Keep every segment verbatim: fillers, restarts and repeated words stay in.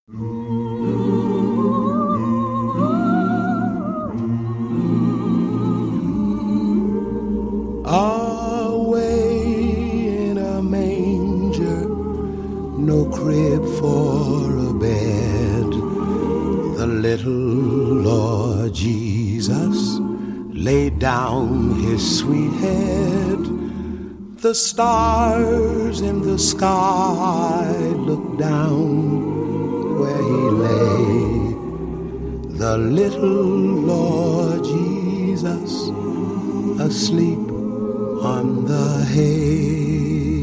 Away in a manger, no crib for a bed, the little Lord Jesus laid down his sweet head. The stars in the sky looked down where he lay, the little Lord Jesus asleep on the hay.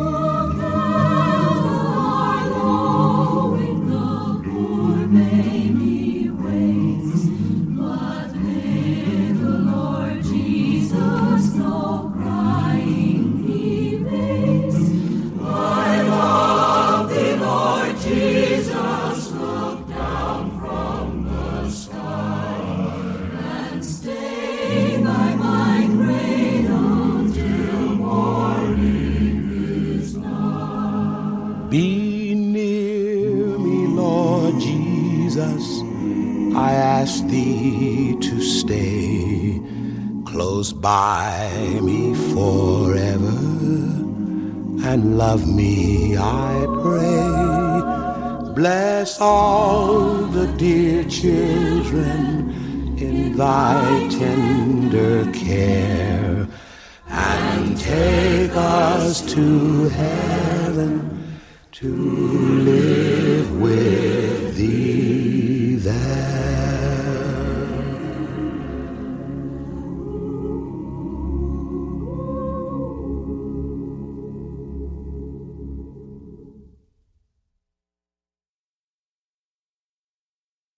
Be near me, Lord Jesus, I ask thee to stay close by me forever, and love me, I pray. Bless all the dear children in thy tender care, and take us to heaven to live with